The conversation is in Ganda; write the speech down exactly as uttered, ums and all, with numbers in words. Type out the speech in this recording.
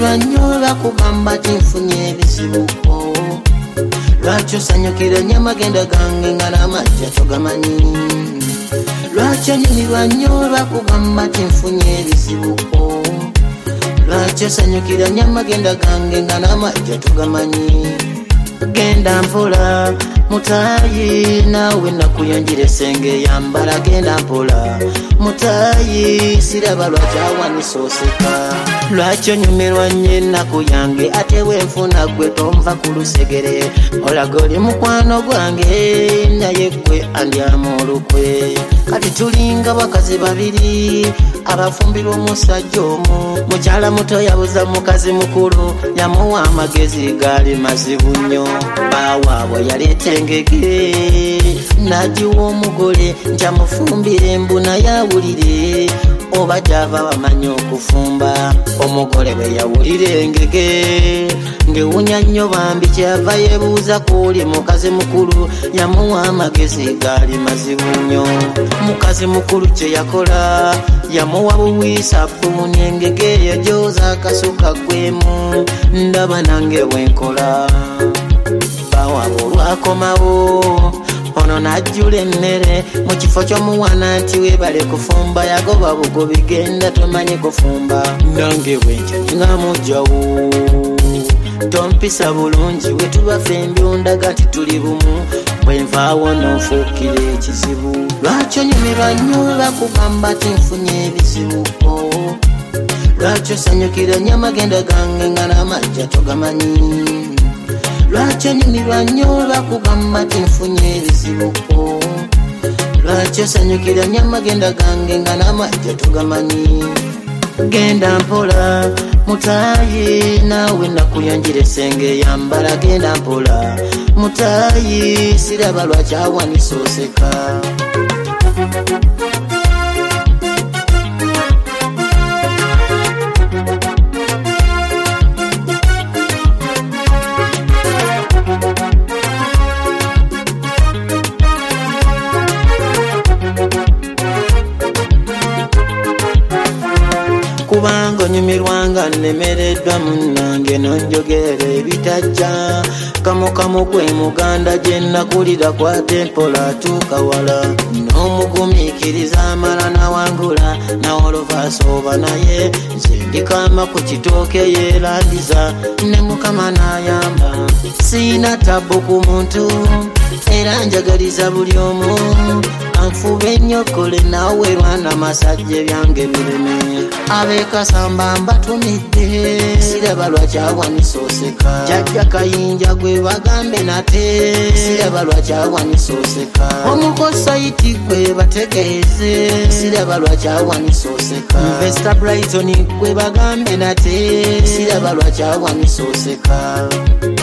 nyumirwa nnyo bakugamba tinfunye ebizibuko lwaki osanyukira nnyo amagenda gange nga n'amajja togamanyi lwaki onyumirwa nnyo bakugamba tinfunye ebizibuko lwaki osanyukira nnyo amagenda gange nga n'amajja togamanyi genda mpola mutayi nawe nakuyonjire senge yambala genda mpola mutayi siraba lwaki awanisa oseka lwaki onyumirwa nnyo ennaku yange ate wenfuna gwe tomva ku lusegere olaga oli mukwano gwange naye gwe andyamu olukwe kati tulinga bakazi babiri abafumbirwa omusajja omu mukyala muto yabuza mukazi mukulu yamuwa amagezi gaali mazibu nnyo baawaabwe yaleeta engege nagiwa omugole njamufumbire mbuna yawulire oba gyava bamanyi okufumba omugole bwe yawulira engege ngewunya nnyo bambi kyava yeebuuza kuoli mukazi mukulu yamuwa amagezi gaali mazibu nnyo mukazi mukulu kye yakola yamuwa buwiisa bbuni engege eyo gyoza akasuka gwemu ndaba nange bwenkola bawaabo olwakomawo ono najjula emmere mu kifo ky'omuwana nti weebale kufumba yagoba bugobi genda tomanyi kufumba nange bwenjani nga mujjawo tompisa bulungi wetuba fembi ondaga nti tuli bumu bwenvaawo n'onfuukira ekizibu lwaki onyumirwa nnyo bakugamba tinfunye ebizibuko lwaki osanyukira nnyo amagenda gange nga n'amajja togamanyi lwaki onyumirwa nnyo bakugamba tinfunye ebizibuko lwaki osanyukira nnyo amagenda gange nga n'amajja togamanyi genda mpola mutayi nawe nakuyonjire senge yambala genda mpola mutayi siraba lwaki awanisa oseka kubanga onyumirwanga nnemereddwa munnange nonjogera ebitajja kamukamu gwe muganda gye nakulira kwata empola atuuka wala n'omugumiikiriza amala nawangula nawoluvaaso oba naye nze ndikama ku kitooke yeerandiza ne mukama n'ayamba siina tabbu ku muntu era njagaliza buli omu anfube nnyo kole nawe lwana masajja ebyange bireme abekasamba mbatumidde siraba lwaki awanisa oseka jajja kayinja gwe bagambe nate siraba lwaki awanisa oseka omukosaiti gwe bategeeze siraba lwaki awanisa oseka Vesta Brighton gwe bagambe nate siraba lwaki awanisa oseka